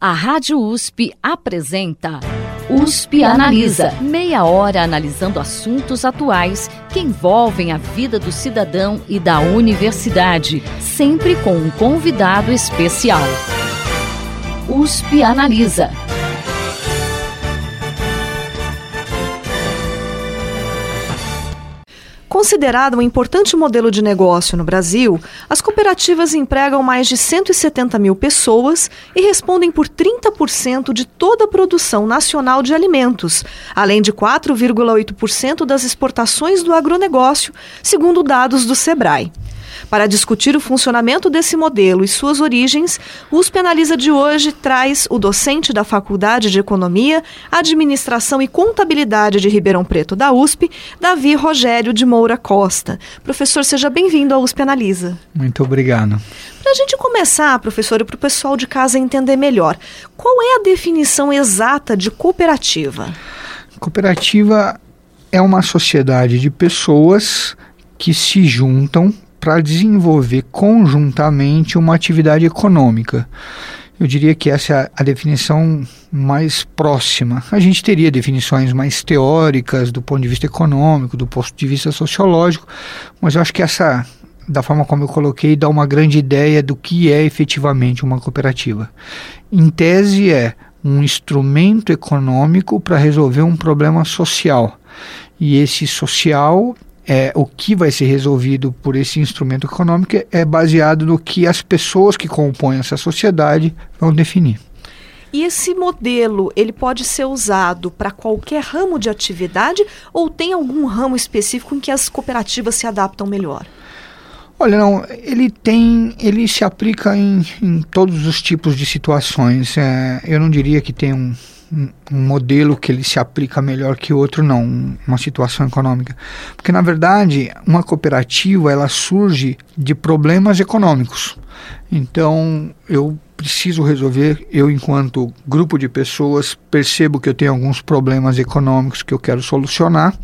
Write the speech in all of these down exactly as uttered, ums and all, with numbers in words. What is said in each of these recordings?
A Rádio U S P apresenta U S P Analisa. Meia hora analisando assuntos atuais que envolvem a vida do cidadão e da universidade, sempre com um convidado especial. U S P Analisa. Considerado um importante modelo de negócio no Brasil, as cooperativas empregam mais de cento e setenta mil pessoas e respondem por trinta por cento de toda a produção nacional de alimentos, além de quatro vírgula oito por cento das exportações do agronegócio, segundo dados do Sebrae. Para discutir o funcionamento desse modelo e suas origens, o U S P Analisa de hoje traz o docente da Faculdade de Economia, Administração e Contabilidade de Ribeirão Preto da U S P, Davi Rogério de Moura Costa. Professor, seja bem-vindo ao U S P Analisa. Muito obrigado. Para a gente começar, professor, e para o pessoal de casa entender melhor, qual é a definição exata de cooperativa? Cooperativa é uma sociedade de pessoas que se juntam para desenvolver conjuntamente uma atividade econômica. Eu diria que essa é a definição mais próxima. A gente teria definições mais teóricas do ponto de vista econômico, do ponto de vista sociológico, mas eu acho que essa, da forma como eu coloquei, dá uma grande ideia do que é efetivamente uma cooperativa. Em tese, é um instrumento econômico para resolver um problema social. E esse social É, o que vai ser resolvido por esse instrumento econômico é baseado no que as pessoas que compõem essa sociedade vão definir. E esse modelo, ele pode ser usado para qualquer ramo de atividade ou tem algum ramo específico em que as cooperativas se adaptam melhor? Olha, não, ele tem, ele se aplica em, em todos os tipos de situações. É, eu não diria que tem um um modelo que ele se aplica melhor que outro, não, uma situação econômica. Porque, na verdade, uma cooperativa, ela surge de problemas econômicos. Então, eu preciso resolver, eu enquanto grupo de pessoas, percebo que eu tenho alguns problemas econômicos que eu quero solucionar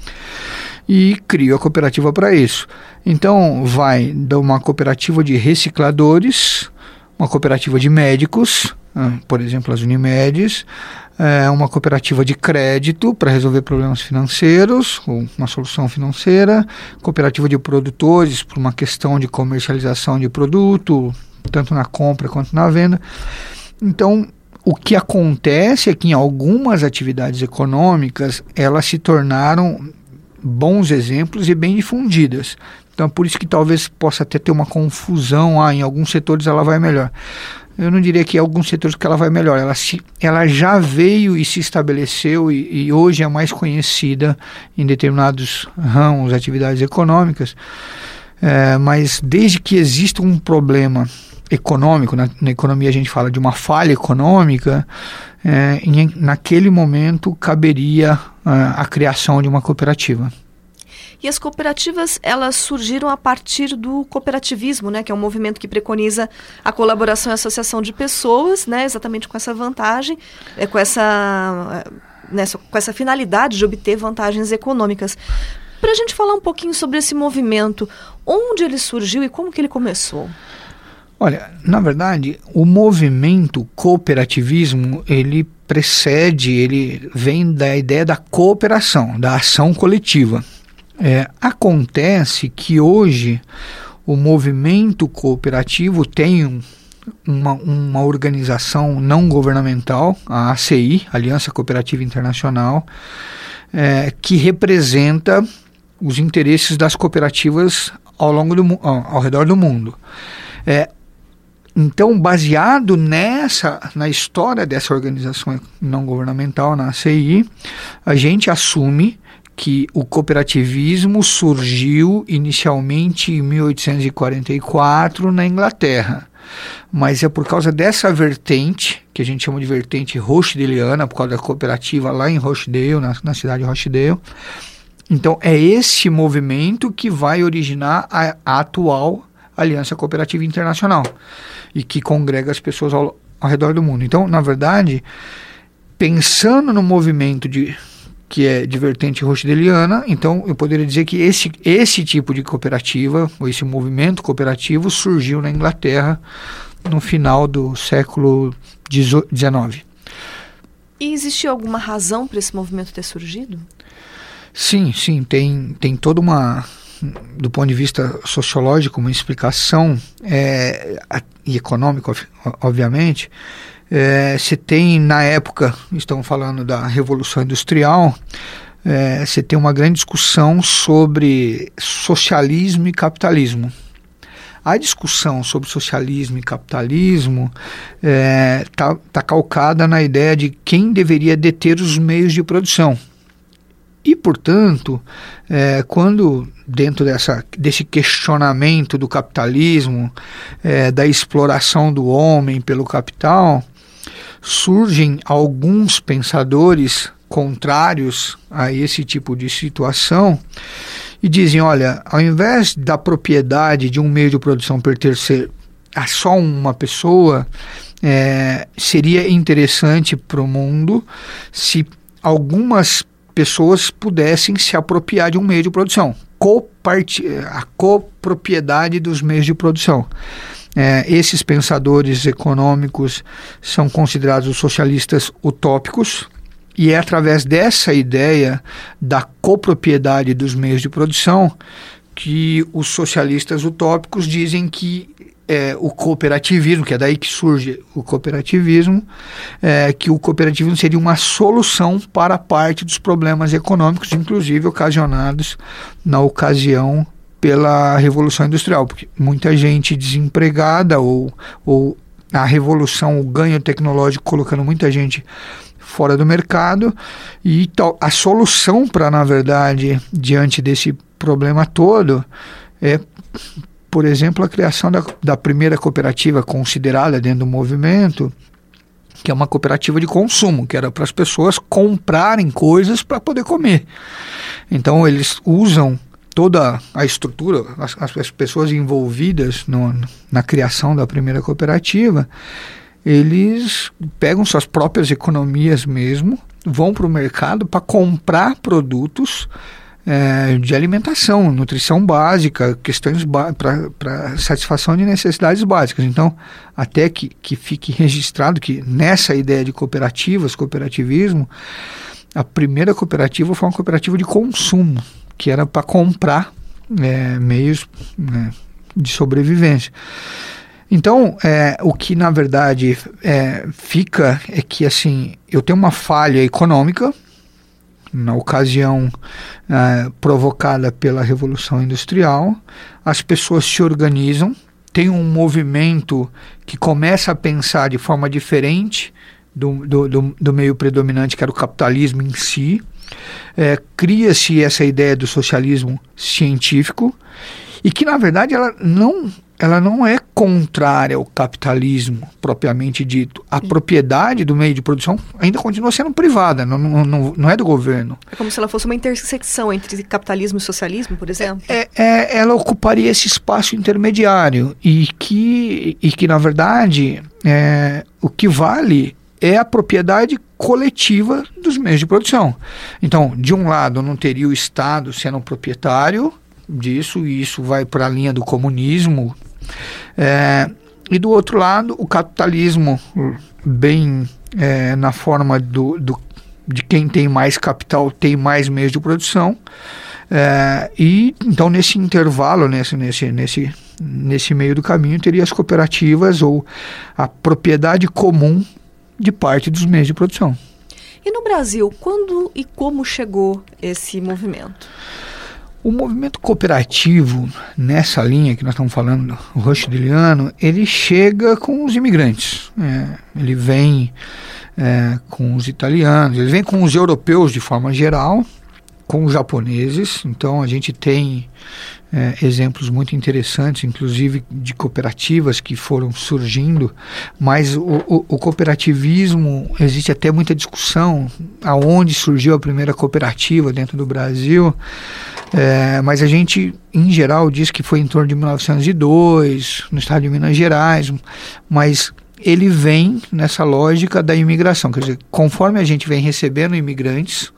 e crio a cooperativa para isso. Então, vai de uma cooperativa de recicladores, uma cooperativa de médicos, por exemplo, as Unimedes, é uma cooperativa de crédito para resolver problemas financeiros, ou uma solução financeira, cooperativa de produtores por uma questão de comercialização de produto, tanto na compra quanto na venda. Então, o que acontece é que em algumas atividades econômicas, elas se tornaram bons exemplos e bem difundidas. Então, é por isso que talvez possa até ter uma confusão, ah, em alguns setores ela vai melhor. Eu não diria que em alguns setores que ela vai melhor, ela, se, ela já veio e se estabeleceu e, e hoje é mais conhecida em determinados ramos, atividades econômicas, é, mas desde que exista um problema econômico, na, na economia a gente fala de uma falha econômica, é, em, naquele momento caberia a, a criação de uma cooperativa. E as cooperativas, elas surgiram a partir do cooperativismo, né, que é um movimento que preconiza a colaboração e associação de pessoas, né, exatamente com essa vantagem, é, com, essa, né, com essa finalidade de obter vantagens econômicas. Para a gente falar um pouquinho sobre esse movimento, onde ele surgiu e como que ele começou? Olha, na verdade, o movimento cooperativismo, ele precede, ele vem da ideia da cooperação, da ação coletiva. É, acontece que hoje o movimento cooperativo tem um, uma, uma organização não governamental, a A C I, Aliança Cooperativa Internacional, é, que representa os interesses das cooperativas ao, longo do, ao, ao redor do mundo. É, então, baseado nessa, na história dessa organização não governamental, na A C I, a gente assume que o cooperativismo surgiu inicialmente em mil oitocentos e quarenta e quatro na Inglaterra, mas é por causa dessa vertente, que a gente chama de vertente rochdaleana, por causa da cooperativa lá em Rochdale, na, na cidade de Rochdale. Então é esse movimento que vai originar a, a atual Aliança Cooperativa Internacional e que congrega as pessoas ao, ao redor do mundo. Então, na verdade, pensando no movimento de que é de vertente rochdaleana, então eu poderia dizer que esse, esse tipo de cooperativa, ou esse movimento cooperativo surgiu na Inglaterra no final do século dezenove. E existiu alguma razão para esse movimento ter surgido? Sim, sim, tem, tem toda uma, do ponto de vista sociológico, uma explicação, é, e econômica, obviamente. É, você tem, na época, estamos falando da Revolução Industrial, é, você tem uma grande discussão sobre socialismo e capitalismo. A discussão sobre socialismo e capitalismo está é, tá calcada na ideia de quem deveria deter os meios de produção. E, portanto, é, quando dentro dessa, desse questionamento do capitalismo, é, da exploração do homem pelo capital, surgem alguns pensadores contrários a esse tipo de situação e dizem, olha, ao invés da propriedade de um meio de produção pertencer a só uma pessoa, é, seria interessante para o mundo se algumas pessoas pudessem se apropriar de um meio de produção, Copart- a copropriedade dos meios de produção. É, esses pensadores econômicos são considerados os socialistas utópicos, e é através dessa ideia da copropriedade dos meios de produção que os socialistas utópicos dizem que é, o cooperativismo, que é daí que surge o cooperativismo, é, que o cooperativismo seria uma solução para parte dos problemas econômicos, inclusive ocasionados na ocasião pela Revolução Industrial, porque muita gente desempregada ou, ou a revolução, o ganho tecnológico colocando muita gente fora do mercado, e tal, a solução para, na verdade, diante desse problema todo, é, por exemplo, a criação da, da primeira cooperativa considerada dentro do movimento, que é uma cooperativa de consumo, que era para as pessoas comprarem coisas para poder comer. Então, eles usam toda a estrutura, as, as pessoas envolvidas no, na criação da primeira cooperativa, eles pegam suas próprias economias mesmo, vão para o mercado para comprar produtos é, de alimentação, nutrição básica, questões ba- para satisfação de necessidades básicas. Então, até que, que fique registrado que nessa ideia de cooperativas, cooperativismo, a primeira cooperativa foi uma cooperativa de consumo, que era para comprar é, meios né, de sobrevivência. Então, é, o que na verdade é, fica é que assim, eu tenho uma falha econômica na ocasião é, provocada pela Revolução Industrial, as pessoas se organizam, tem um movimento que começa a pensar de forma diferente do, do, do, do meio predominante, que era o capitalismo em si, é, cria-se essa ideia do socialismo científico, e que na verdade ela não... ela não é contrária ao capitalismo propriamente dito. A propriedade do meio de produção ainda continua sendo privada, não, não, não é do governo. É como se ela fosse uma intersecção entre capitalismo e socialismo, por exemplo? É, é, ela ocuparia esse espaço intermediário e que, e que na verdade, é, o que vale é a propriedade coletiva dos meios de produção. Então, de um lado, não teria o Estado sendo proprietário disso, e isso vai para a linha do comunismo. É, e do outro lado, o capitalismo bem é, na forma do, do, de quem tem mais capital tem mais meios de produção, é, e então nesse intervalo, nesse, nesse, nesse, nesse meio do caminho, teria as cooperativas ou a propriedade comum de parte dos meios de produção. E no Brasil, quando e como chegou esse movimento? O movimento cooperativo, nessa linha que nós estamos falando, o Rushdiliano, ele chega com os imigrantes. É, ele vem é, com os italianos, ele vem com os europeus de forma geral, com os japoneses. Então a gente tem é, exemplos muito interessantes, inclusive de cooperativas que foram surgindo, mas o, o, o cooperativismo, existe até muita discussão aonde surgiu a primeira cooperativa dentro do Brasil. É, mas a gente, em geral, diz que foi em torno de mil novecentos e dois, no estado de Minas Gerais, mas ele vem nessa lógica da imigração, quer dizer, conforme a gente vem recebendo imigrantes,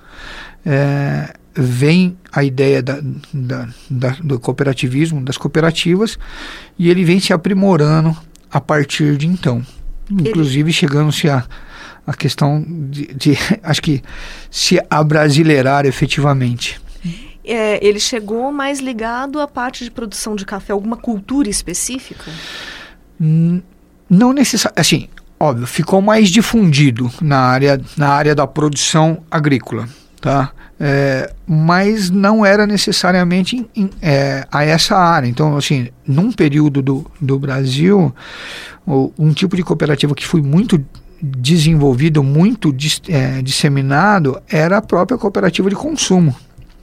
é, vem a ideia da, da, da, do cooperativismo, das cooperativas, e ele vem se aprimorando a partir de então. Inclusive, chegando-se a, a questão de, de, acho que, se abrasileirar efetivamente. É, ele chegou mais ligado à parte de produção de café, alguma cultura específica? Hum, não necessariamente, assim, óbvio, ficou mais difundido na área, na área da produção agrícola, tá? É, mas não era necessariamente em, em, é, a essa área. Então, assim, num período do, do Brasil, o, um tipo de cooperativa que foi muito desenvolvido, muito dis, é, disseminado, era a própria cooperativa de consumo.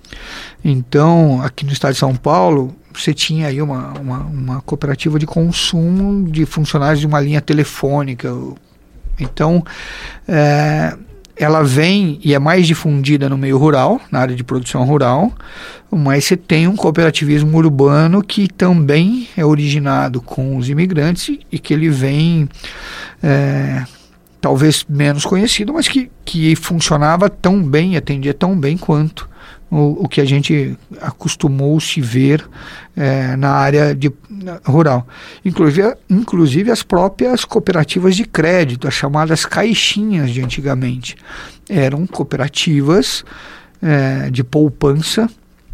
Então, aqui no estado de São Paulo, você tinha aí uma, uma, uma cooperativa de consumo de funcionários de uma linha telefônica. Então, é, ela vem e é mais difundida no meio rural, na área de produção rural, mas você tem um cooperativismo urbano que também é originado com os imigrantes e que ele vem, é, talvez menos conhecido, mas que, que funcionava tão bem, atendia tão bem quanto O, o que a gente acostumou se ver é, na área de, na, rural. Inclusive, inclusive as próprias cooperativas de crédito, as chamadas caixinhas de antigamente. Eram cooperativas é, de poupança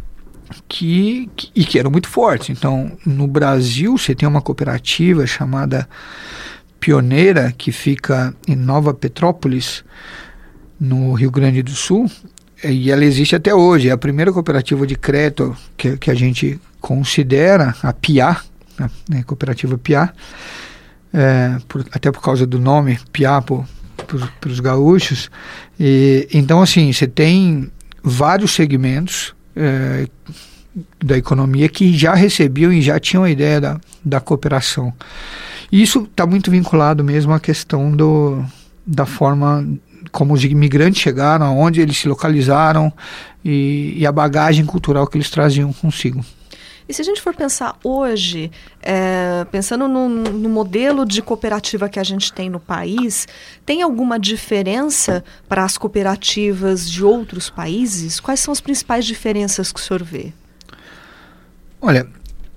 que, que, e que eram muito fortes. Então, no Brasil, você tem uma cooperativa chamada Pioneira, que fica em Nova Petrópolis, no Rio Grande do Sul, e ela existe até hoje. É a primeira cooperativa de crédito que, que a gente considera, a P I A, a né, cooperativa P I A, é, por, até por causa do nome P I A para os gaúchos. E, então, assim, você tem vários segmentos é, da economia que já recebiam e já tinham a ideia da, da cooperação. E isso está muito vinculado mesmo à questão do, da forma como os imigrantes chegaram, aonde eles se localizaram e, e a bagagem cultural que eles traziam consigo. E se a gente for pensar hoje, é, pensando no, no modelo de cooperativa que a gente tem no país, tem alguma diferença para as cooperativas de outros países? Quais são as principais diferenças que o senhor vê? Olha,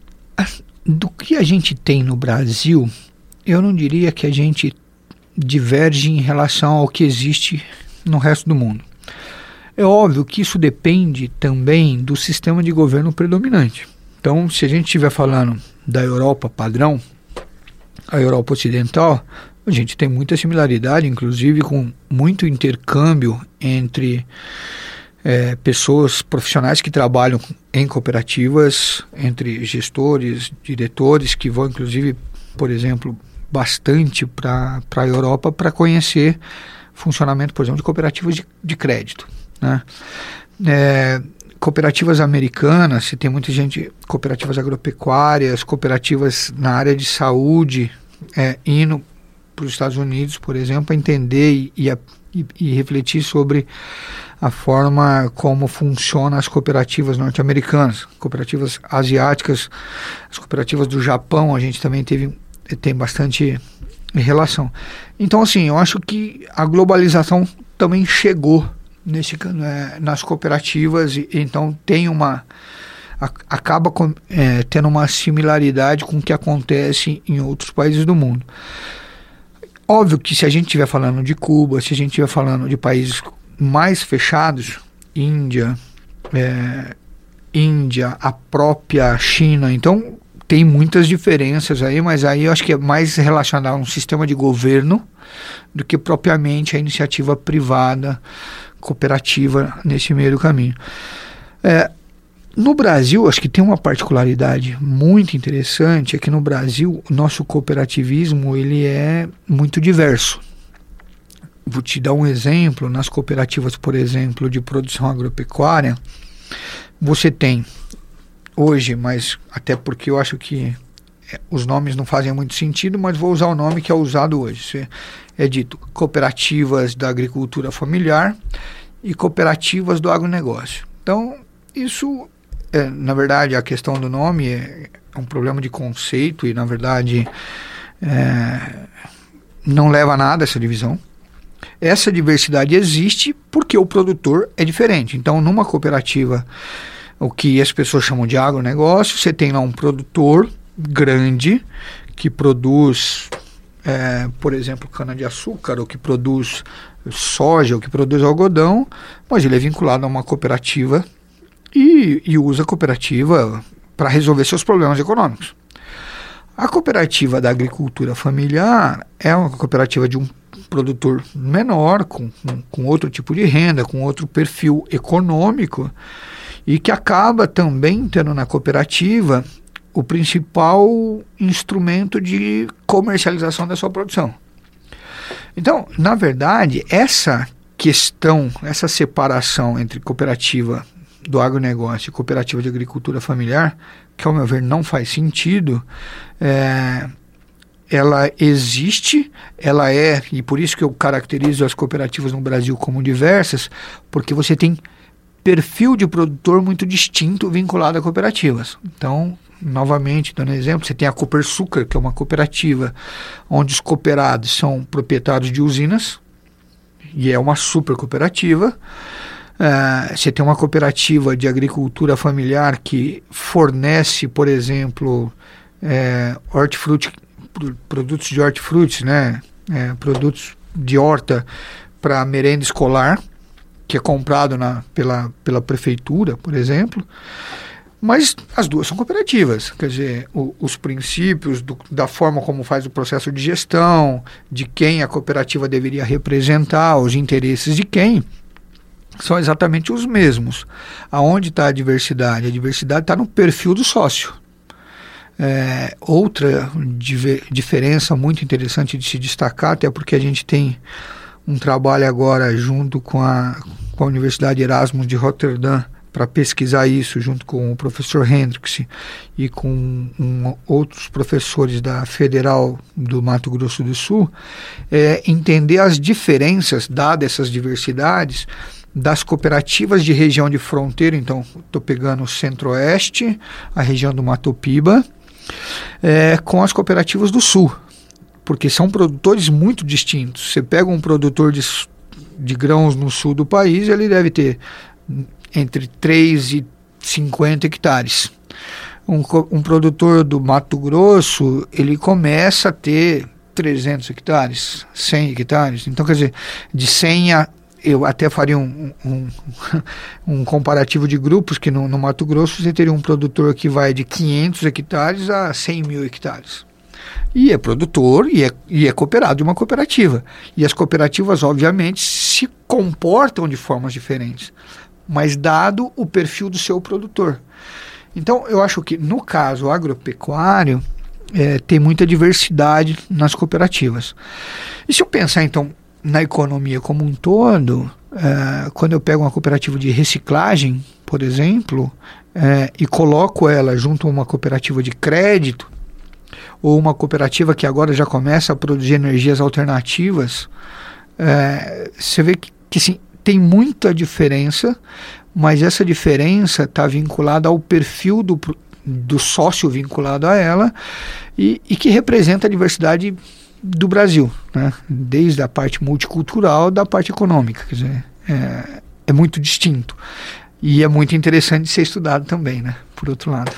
do que a gente tem no Brasil, eu não diria que a gente diverge em relação ao que existe no resto do mundo. É óbvio que isso depende também do sistema de governo predominante. Então, se a gente estiver falando da Europa padrão, a Europa ocidental, a gente tem muita similaridade, inclusive com muito intercâmbio entre é, pessoas profissionais que trabalham em cooperativas, entre gestores, diretores, que vão inclusive, por exemplo, bastante para a Europa para conhecer funcionamento, por exemplo, de cooperativas de, de crédito, né? É, cooperativas americanas, se tem muita gente, cooperativas agropecuárias, cooperativas na área de saúde, é, indo para os Estados Unidos, por exemplo, a entender e, e, a, e, e refletir sobre a forma como funcionam as cooperativas norte-americanas, cooperativas asiáticas, as cooperativas do Japão, a gente também teve tem bastante relação. Então, assim, eu acho que a globalização também chegou nesse, é, nas cooperativas e então tem uma a, acaba com, é, tendo uma similaridade com o que acontece em outros países do mundo. Óbvio que se a gente estiver falando de Cuba, se a gente estiver falando de países mais fechados, Índia, é, Índia, a própria China, então tem muitas diferenças aí, mas aí eu acho que é mais relacionado a um sistema de governo do que propriamente a iniciativa privada, cooperativa nesse meio do caminho. É, no Brasil, acho que tem uma particularidade muito interessante, é que no Brasil o nosso cooperativismo ele é muito diverso. Vou te dar um exemplo, nas cooperativas, por exemplo, de produção agropecuária, você tem hoje, mas até porque eu acho que os nomes não fazem muito sentido, mas vou usar o nome que é usado hoje. É dito cooperativas da agricultura familiar e cooperativas do agronegócio. Então, isso, é, na verdade, a questão do nome é, é um problema de conceito e, na verdade, é, não leva a nada essa divisão. Essa diversidade existe porque o produtor é diferente. Então, numa cooperativa, o que as pessoas chamam de agronegócio, você tem lá um produtor grande que produz, é, por exemplo, cana-de-açúcar, ou que produz soja, ou que produz algodão, mas ele é vinculado a uma cooperativa e, e usa a cooperativa para resolver seus problemas econômicos. A cooperativa da agricultura familiar é uma cooperativa de um produtor menor, com, com outro tipo de renda, com outro perfil econômico, e que acaba também tendo na cooperativa o principal instrumento de comercialização da sua produção. Então, na verdade, essa questão, essa separação entre cooperativa do agronegócio e cooperativa de agricultura familiar, que ao meu ver não faz sentido, é, ela existe, ela é, e por isso que eu caracterizo as cooperativas no Brasil como diversas, porque você tem perfil de produtor muito distinto vinculado a cooperativas. Então, novamente, dando exemplo, você tem a Copersucar, que é uma cooperativa onde os cooperados são proprietários de usinas, e é uma super cooperativa. Uh, você tem uma cooperativa de agricultura familiar que fornece, por exemplo, é, hortifruti, produtos de hortifruti, né? É, produtos de horta para merenda escolar, que é comprado na, pela, pela prefeitura, por exemplo. Mas as duas são cooperativas, quer dizer, o, os princípios do, da forma como faz o processo de gestão, de quem a cooperativa deveria representar, os interesses de quem, são exatamente os mesmos. Aonde está a diversidade? A diversidade está no perfil do sócio. É, outra diver, diferença muito interessante de se destacar, até porque a gente tem um trabalho agora junto com a, com a Universidade Erasmus de Roterdã para pesquisar isso, junto com o professor Hendricks e com um, outros professores da Federal do Mato Grosso do Sul, é entender as diferenças, dadas essas diversidades, das cooperativas de região de fronteira. Então, estou pegando o Centro-Oeste, a região do Mato Piba, é, com as cooperativas do Sul, porque são produtores muito distintos. Você pega um produtor de, de grãos no sul do país, ele deve ter entre três e cinquenta hectares. Um, um produtor do Mato Grosso, ele começa a ter trezentos hectares, cem hectares. Então, quer dizer, de cem a... Eu até faria um, um, um comparativo de grupos, que no, no Mato Grosso você teria um produtor que vai de quinhentos hectares a cem mil hectares. E é produtor e é, e é cooperado de uma cooperativa. E as cooperativas, obviamente, se comportam de formas diferentes, mas dado o perfil do seu produtor. Então, eu acho que, no caso agropecuário, é, tem muita diversidade nas cooperativas. E se eu pensar, então, na economia como um todo, é, quando eu pego uma cooperativa de reciclagem, por exemplo, é, e coloco ela junto a uma cooperativa de crédito, ou uma cooperativa que agora já começa a produzir energias alternativas, é, você vê que, que sim, tem muita diferença, mas essa diferença está vinculada ao perfil do, do sócio vinculado a ela e, e que representa a diversidade do Brasil, né? Desde a parte multicultural da parte econômica. Quer dizer, é, é muito distinto e é muito interessante de ser estudado também, né? Por outro lado.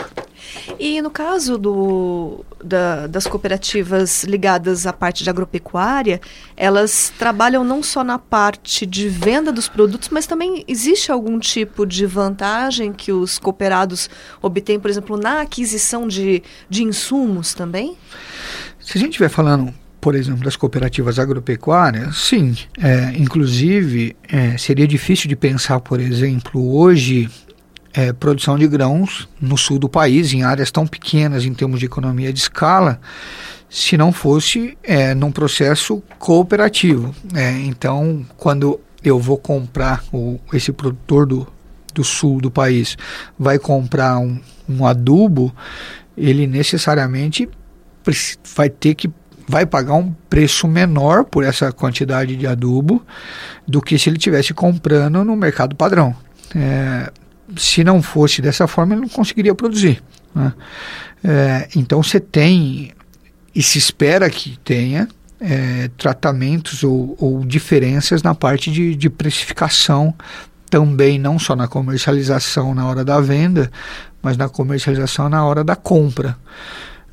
E no caso do, da, das cooperativas ligadas à parte de agropecuária, elas trabalham não só na parte de venda dos produtos, mas também existe algum tipo de vantagem que os cooperados obtêm, por exemplo, na aquisição de, de insumos também? Se a gente estiver falando, por exemplo, das cooperativas agropecuárias, sim. É, inclusive, é, seria difícil de pensar, por exemplo, hoje... É, produção de grãos no sul do país, em áreas tão pequenas em termos de economia de escala, se não fosse é, num processo cooperativo. É, então, quando eu vou comprar, o, esse produtor do, do sul do país vai comprar um, um adubo, ele necessariamente vai ter que vai pagar um preço menor por essa quantidade de adubo do que se ele estivesse comprando no mercado padrão. É, se não fosse dessa forma, ele não conseguiria produzir, né? É, então você tem, e se espera que tenha, é, tratamentos ou, ou diferenças na parte de, de precificação também, não só na comercialização na hora da venda, mas na comercialização na hora da compra.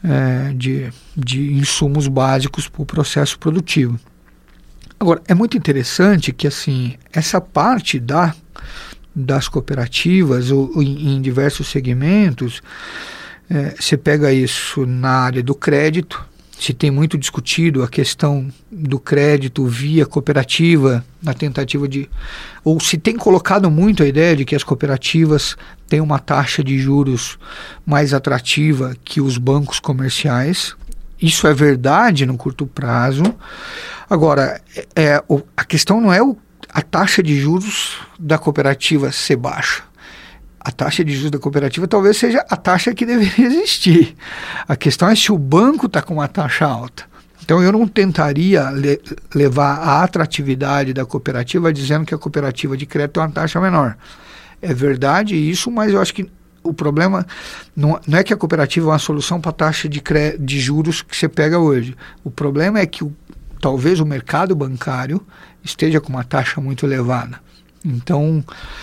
é, de, de insumos básicos para o processo produtivo. Agora, é muito interessante que assim, essa parte da, das cooperativas ou, ou em, em diversos segmentos, é, você pega isso na área do crédito, se tem muito discutido a questão do crédito via cooperativa, na tentativa de... ou se tem colocado muito a ideia de que as cooperativas têm uma taxa de juros mais atrativa que os bancos comerciais. Isso é verdade no curto prazo. Agora, é, o, a questão não é o, a taxa de juros da cooperativa ser baixa. A taxa de juros da cooperativa talvez seja a taxa que deveria existir. A questão é se o banco está com uma taxa alta. Então eu não tentaria le- levar a atratividade da cooperativa dizendo que a cooperativa de crédito tem uma taxa menor. É verdade isso, mas eu acho que o problema não, não é que a cooperativa é uma solução para a taxa de, cre- de juros que você pega hoje. O problema é que o, talvez o mercado bancário esteja com uma taxa muito elevada. Então,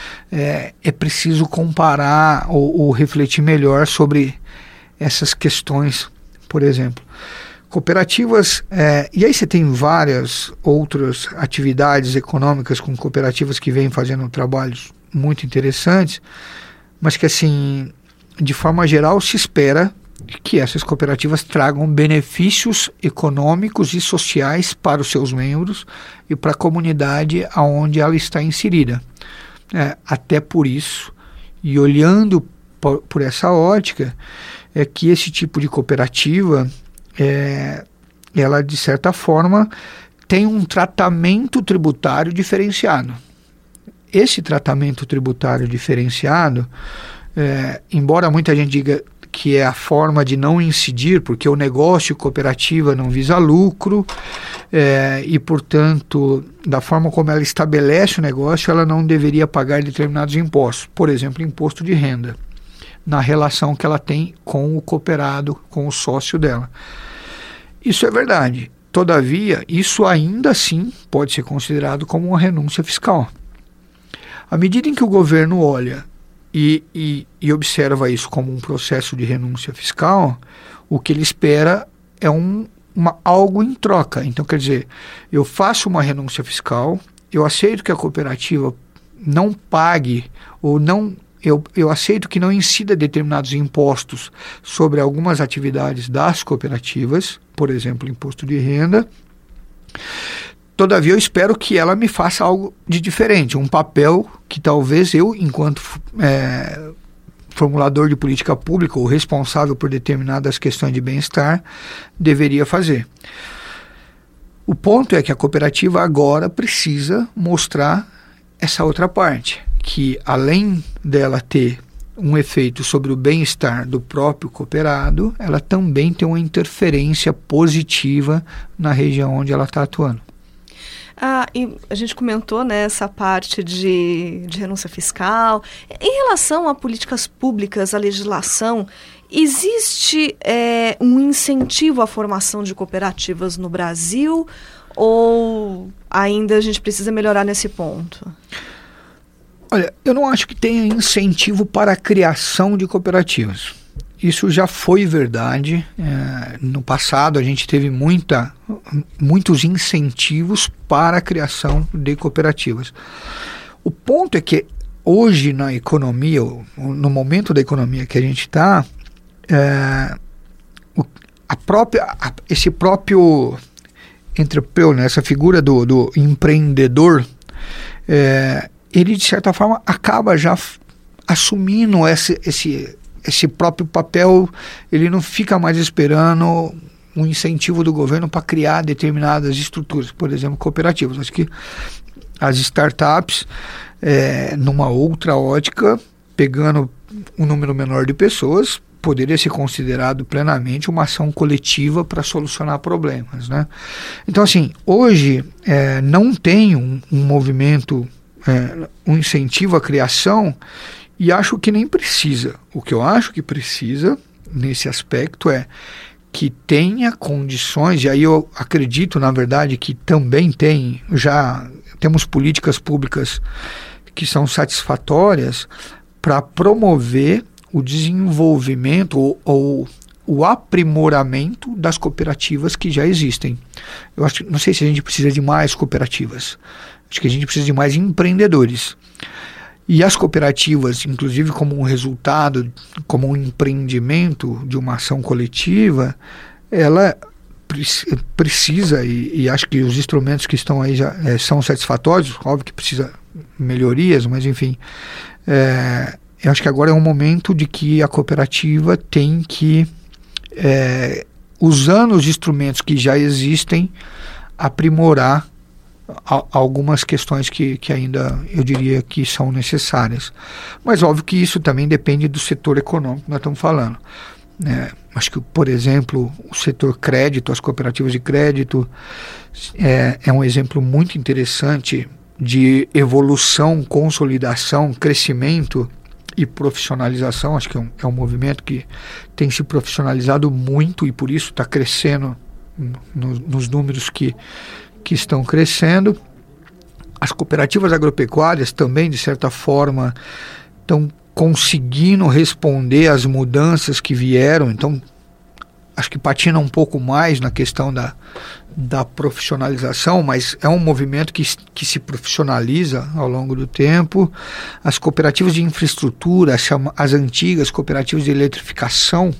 é, é preciso comparar ou, ou refletir melhor sobre essas questões, por exemplo. Cooperativas, é, e aí você tem várias outras atividades econômicas com cooperativas que vêm fazendo trabalhos muito interessantes, mas que, assim, de forma geral, se espera que essas cooperativas tragam benefícios econômicos e sociais para os seus membros e para a comunidade onde ela está inserida. É, até por isso, e olhando por, por essa ótica, é que esse tipo de cooperativa, é, ela de certa forma tem um tratamento tributário diferenciado. Esse tratamento tributário diferenciado, é, embora muita gente diga que é a forma de não incidir, porque o negócio cooperativa não visa lucro, é, e, portanto, da forma como ela estabelece o negócio, ela não deveria pagar determinados impostos, por exemplo, imposto de renda, na relação que ela tem com o cooperado, com o sócio dela. Isso é verdade. Todavia, isso ainda assim pode ser considerado como uma renúncia fiscal. À medida em que o governo olha E, e, e observa isso como um processo de renúncia fiscal, o que ele espera é um, uma, algo em troca. Então, quer dizer, eu faço uma renúncia fiscal, eu aceito que a cooperativa não pague, ou não, eu, eu aceito que não incida determinados impostos sobre algumas atividades das cooperativas, por exemplo, imposto de renda. Todavia, eu espero que ela me faça algo de diferente, um papel que talvez eu, enquanto é, formulador de política pública ou responsável por determinadas questões de bem-estar, deveria fazer. O ponto é que a cooperativa agora precisa mostrar essa outra parte, que além dela ter um efeito sobre o bem-estar do próprio cooperado, ela também tem uma interferência positiva na região onde ela está atuando. Ah, e a gente comentou, né, essa parte de, de renúncia fiscal. Em relação a políticas públicas, a legislação, existe é, um incentivo à formação de cooperativas no Brasil ou ainda a gente precisa melhorar nesse ponto? Olha, eu não acho que tenha incentivo para a criação de cooperativas. Isso já foi verdade. É, no passado a gente teve muita, muitos incentivos para a criação de cooperativas. O ponto é que hoje na economia, no momento da economia que a gente está, é, a própria, a, esse próprio entrepreneur, né, essa figura do, do empreendedor, é, ele de certa forma acaba já f- assumindo esse... esse esse próprio papel, ele não fica mais esperando um incentivo do governo para criar determinadas estruturas, por exemplo, cooperativas. Acho que as startups, é, numa outra ótica, pegando um número menor de pessoas, poderia ser considerado plenamente uma ação coletiva para solucionar problemas, né? Então, assim, hoje é, não tem um, um movimento, é, um incentivo à criação. E acho que nem precisa. O que eu acho que precisa, nesse aspecto, é que tenha condições, e aí eu acredito, na verdade, que também tem, já temos políticas públicas que são satisfatórias para promover o desenvolvimento ou, ou o aprimoramento das cooperativas que já existem. Eu acho, não sei se a gente precisa de mais cooperativas. Acho que a gente precisa de mais empreendedores. E as cooperativas, inclusive como um resultado, como um empreendimento de uma ação coletiva, ela precisa, e, e acho que os instrumentos que estão aí já é, são satisfatórios, óbvio que precisa melhorias, mas enfim, é, eu acho que agora é um momento de que a cooperativa tem que, é, usando os instrumentos que já existem, aprimorar a, algumas questões que, que ainda eu diria que são necessárias. Mas óbvio que isso também depende do setor econômico que nós estamos falando. É, acho que, por exemplo, o setor crédito, as cooperativas de crédito, é, é um exemplo muito interessante de evolução, consolidação, crescimento e profissionalização. Acho que é um, é um movimento que tem se profissionalizado muito e por isso está crescendo no, nos números que, que estão crescendo. As cooperativas agropecuárias também, de certa forma, estão conseguindo responder às mudanças que vieram, então acho que patina um pouco mais na questão da, da profissionalização, mas é um movimento que, que se profissionaliza ao longo do tempo. As cooperativas de infraestrutura, chama, as antigas cooperativas de eletrificação,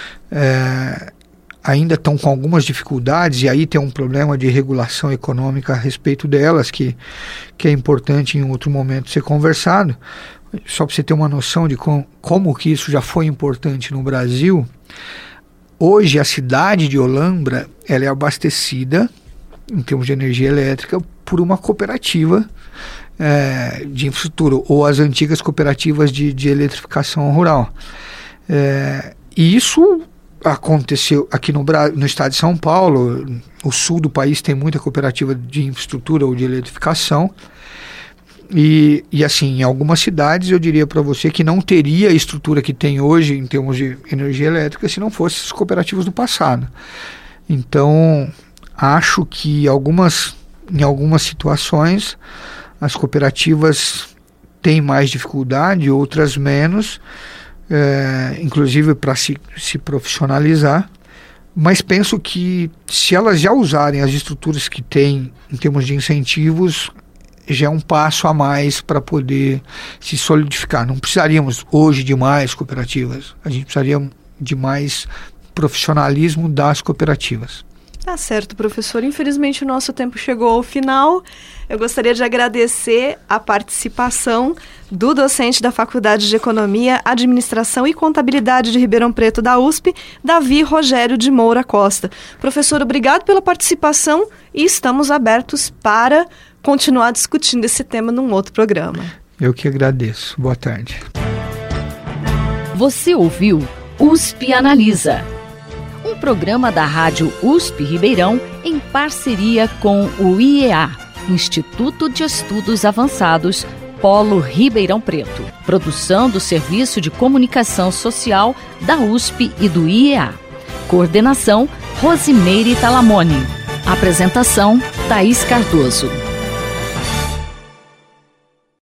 é, ainda estão com algumas dificuldades, e aí tem um problema de regulação econômica a respeito delas, que, que é importante em outro momento ser conversado. Só para você ter uma noção de com, como que isso já foi importante no Brasil, hoje a cidade de Olambra ela é abastecida, em termos de energia elétrica, por uma cooperativa é, de infraestrutura, ou as antigas cooperativas de, de eletrificação rural. É, e isso aconteceu aqui no, no estado de São Paulo. O sul do país tem muita cooperativa de infraestrutura ou de eletrificação. E, e assim, em algumas cidades eu diria para você que não teria a estrutura que tem hoje em termos de energia elétrica se não fossem as cooperativas do passado. Então, acho que algumas, em algumas situações as cooperativas têm mais dificuldade, outras menos, é, inclusive para se, se profissionalizar. Mas penso que se elas já usarem as estruturas que têm em termos de incentivos, já é um passo a mais para poder se solidificar. Não precisaríamos hoje de mais cooperativas, a gente precisaria de mais profissionalismo das cooperativas. Tá certo, professor. Infelizmente o nosso tempo chegou ao final. Eu gostaria de agradecer a participação do docente da Faculdade de Economia, Administração e Contabilidade de Ribeirão Preto da U S P, Davi Rogério de Moura Costa. Professor, obrigado pela participação e estamos abertos para continuar discutindo esse tema num outro programa. Eu que agradeço. Boa tarde. Você ouviu U S P Analisa, um programa da Rádio U S P Ribeirão em parceria com o I E A, Instituto de Estudos Avançados, Polo Ribeirão Preto. Produção do Serviço de Comunicação Social da U S P e do I E A. Coordenação, Rosimeire Talamone. Apresentação, Thaís Cardoso.